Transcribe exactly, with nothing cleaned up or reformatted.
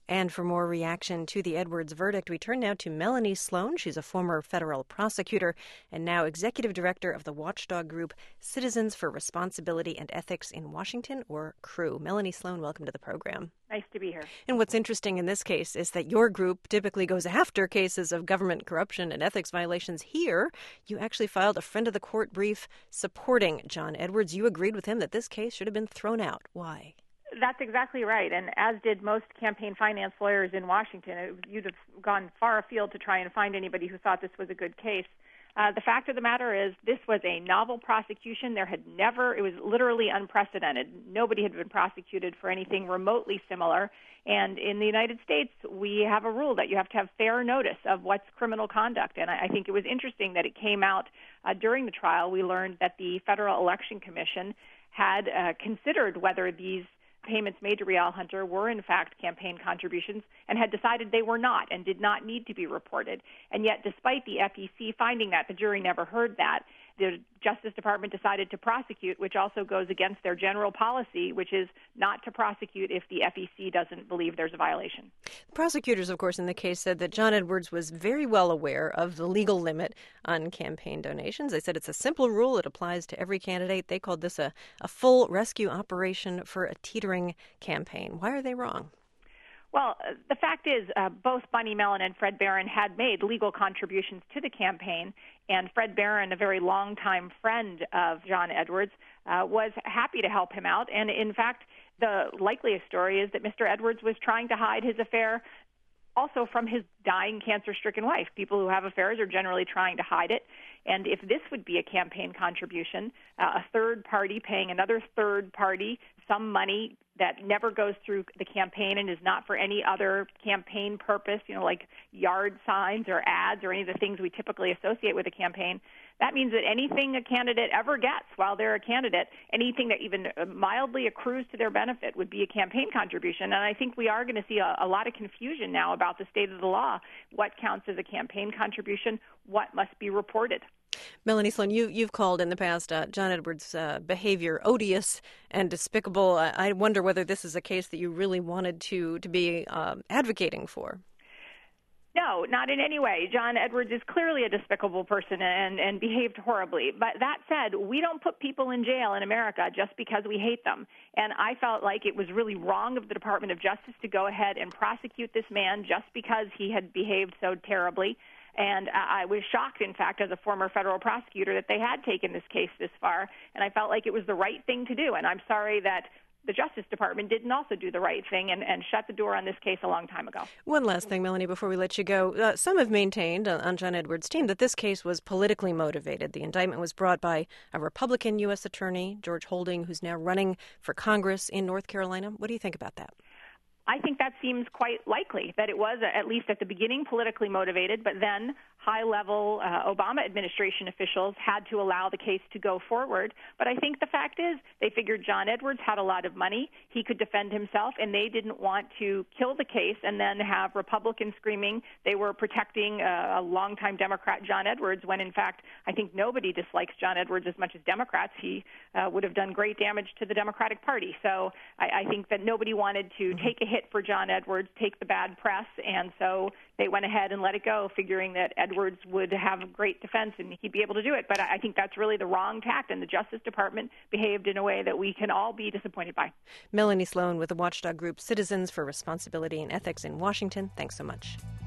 And for more reaction to the Edwards verdict, we turn now to Melanie Sloan. She's a former federal prosecutor and now executive director of the watchdog group Citizens for Responsibility and Ethics in Washington, or C R E W. Melanie Sloan, welcome to the program. Nice to be here. And what's interesting in this case is that your group typically goes after cases of government corruption and ethics violations. Here, you actually filed a friend of the court brief supporting John Edwards. You agreed with him that this case should have been thrown out. Why? That's exactly right, and as did most campaign finance lawyers in Washington. It, you'd have gone far afield to try and find anybody who thought this was a good case. Uh, the fact of the matter is this was a novel prosecution. There had never, it was literally unprecedented. Nobody had been prosecuted for anything remotely similar. And in the United States, we have a rule that you have to have fair notice of what's criminal conduct. And I, I think it was interesting that it came out uh, during the trial. We learned that the Federal Election Commission had uh, considered whether these payments made to Rielle Hunter were in fact campaign contributions and had decided they were not and did not need to be reported. And yet, despite the F E C finding that, the jury never heard that. The Justice Department decided to prosecute, which also goes against their general policy, which is not to prosecute if the F E C doesn't believe there's a violation. The prosecutors, of course, in the case said that John Edwards was very well aware of the legal limit on campaign donations. They said it's a simple rule. It applies to every candidate. They called this a, a full rescue operation for a teetering campaign. Why are they wrong? Well, the fact is, uh, both Bunny Mellon and Fred Barron had made legal contributions to the campaign, and Fred Barron, a very longtime friend of John Edwards, uh, was happy to help him out. And in fact, the likeliest story is that Mister Edwards was trying to hide his affair also from his dying cancer-stricken wife. People who have affairs are generally trying to hide it. And if this would be a campaign contribution, uh, a third party paying another third party some money that never goes through the campaign and is not for any other campaign purpose, you know, like yard signs or ads or any of the things we typically associate with a campaign, that means that anything a candidate ever gets while they're a candidate, anything that even mildly accrues to their benefit would be a campaign contribution. And I think we are going to see a, a lot of confusion now about the state of the law. What counts as a campaign contribution? What must be reported? Melanie Sloan, you, you've called in the past uh, John Edwards' uh, behavior odious and despicable. I, I wonder whether this is a case that you really wanted to, to be um, advocating for. No, not in any way. John Edwards is clearly a despicable person and, and behaved horribly. But that said, we don't put people in jail in America just because we hate them. And I felt like it was really wrong of the Department of Justice to go ahead and prosecute this man just because he had behaved so terribly. And I was shocked, in fact, as a former federal prosecutor, that they had taken this case this far. And I felt like it was the right thing to do. And I'm sorry that the Justice Department didn't also do the right thing and, and shut the door on this case a long time ago. One last thing, Melanie, before we let you go. Uh, some have maintained uh, on John Edwards' team that this case was politically motivated. The indictment was brought by a Republican U S attorney, George Holding, who's now running for Congress in North Carolina. What do you think about that? I think that seems quite likely, that it was, at least at the beginning, politically motivated, but then high-level uh, Obama administration officials had to allow the case to go forward. But I think the fact is they figured John Edwards had a lot of money, he could defend himself, and they didn't want to kill the case and then have Republicans screaming they were protecting uh, a longtime Democrat, John Edwards, when, in fact, I think nobody dislikes John Edwards as much as Democrats. He uh, would have done great damage to the Democratic Party. So I, I think that nobody wanted to mm-hmm. take a hit for John Edwards, take the bad press, and so they went ahead and let it go, figuring that Edwards would have a great defense and he'd be able to do it. But I think that's really the wrong tact, and the Justice Department behaved in a way that we can all be disappointed by. Melanie Sloan with the watchdog group Citizens for Responsibility and Ethics in Washington, thanks so much.